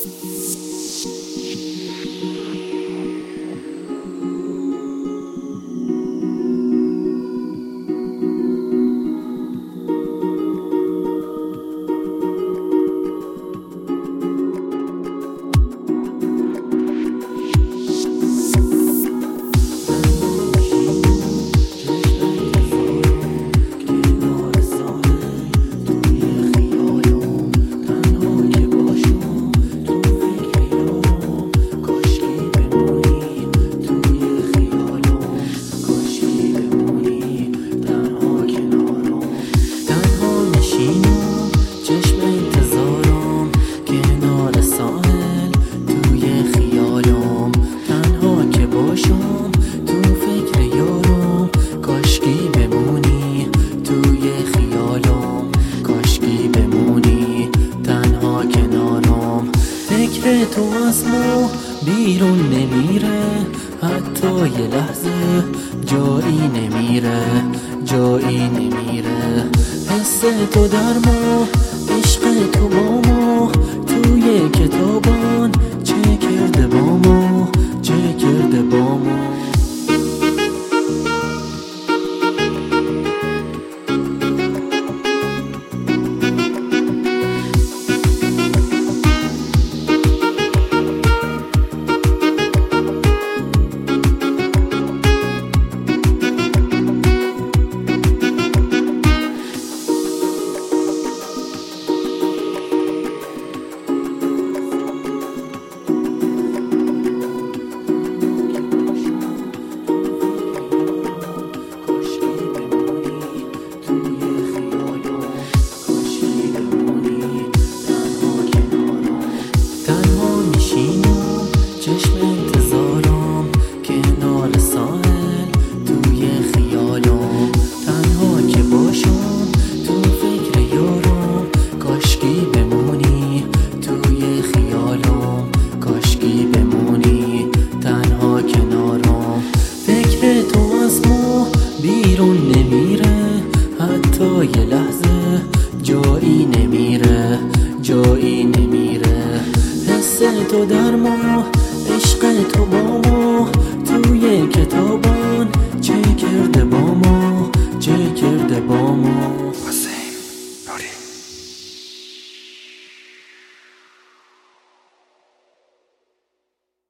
فکر تو از ما بیرون نمیره، حتی یه لحظه جایی نمیره، جایی نمیره. حس تو در ما، عشق تو با ما، توی کتابان چه کرده با ما، چه کرده با ما. چشم انتظارم کنار ساحل توی خیالم، تنها که باشم تو فکر یارم، کاشکی بمونی توی خیالم، کاشکی بمونی تنها کنارم. فکر تو از ما بیرون نمیره، حتی یه لحظه جایی نمیره، جایی نمیره. حس تو در ما، عشق تو با ما، توی کتاب